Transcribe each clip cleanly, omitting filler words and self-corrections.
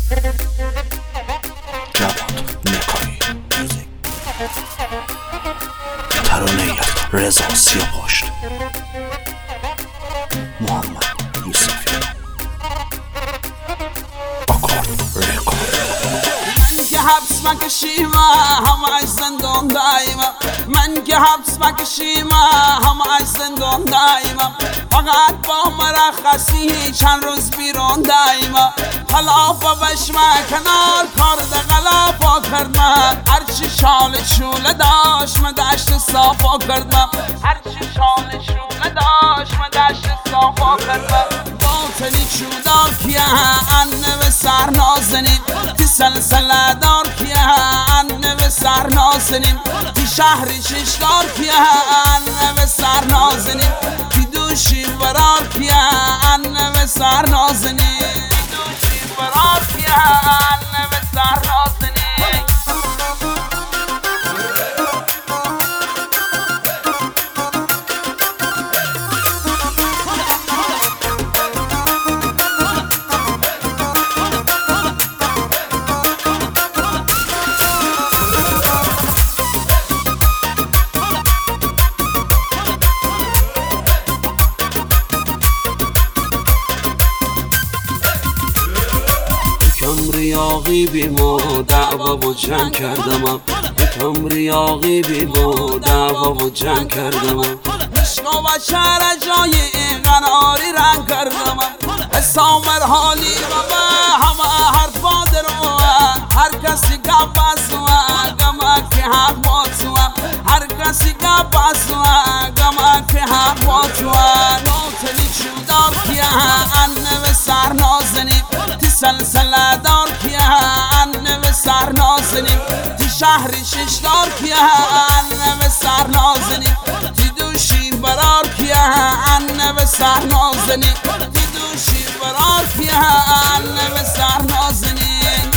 جواد نکایی موزیک، ترانه از رضا سیاپشت، محمد یوسفی، آکارد رکورد. من که حبس مکشیم همه زندان دایما، من که حبس مکشیم همه زندان دایما، فقط با مرخصی چند روز بیرون دایما. خلافا بشمه کنار کار دقلافا کردم، هرچی شال شوله داشت من دشت صافا کردم، هرچی شال شوله داشت من دشت صافا کردم. باطنی چودار کیه انه به سر نازنیم، تی سلسله دار کیه انه به سر نازنیم، تی شهری ششدار کیه انه به سر نازنیم، تی دوشی برار کیه انه به سر نازنیم، تی دوشی برار کیه انه به سر نازنیم. ریاقی بیما دعوا و جنگ کردم، یکم ریاقی بیما دعوا و جنگ کردم، عشق و شهر جای قناری رنگ کردم، حسام حالی و همه حرفا درو، هر کسی گپ اسو گمک که حق باتو، هر کسی گپ اسو گمک که حق باتو. باطنی چودار کیه انه به سر نازنیم، تی سلسله دار کیه انه به سر نازنیم، تی شهری ششدار کیه انه به سر نازنیم، تی دوشی برار کیه انه به سر نازنیم، تی دوشی برار کیه انه به سر نازنیم.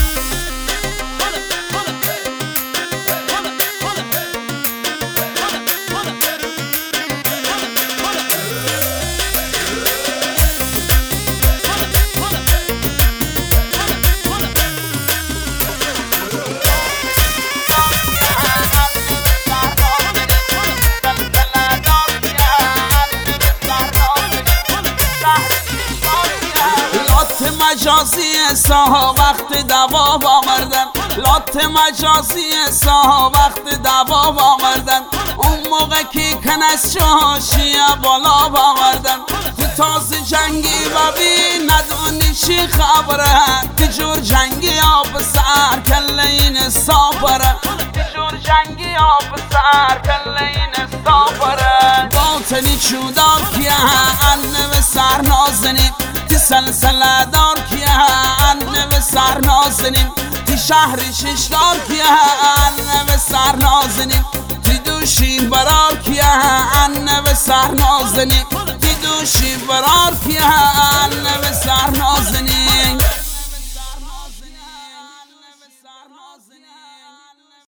مجازی ساها وقت دواب آمردن، لات مجازی ساها وقت دواب آمردن، اون موقع که کنس شاشیه بالا آمردن، تو تاز جنگی ببین ندونی چی خبره، تجور جنگی آب سر کله این سافره، تجور جنگی آب سر کله این سافره. باطنی چودار کیه انه به سر نازنیم، تی سلسله دار کیه انه به سر نازنیم، تی شهری ششدار کیه انه به سر نازنیم، تی دوشی برار کیه انه به سر نازنیم، تی دوشی برار کیه انه به سر نازنیم.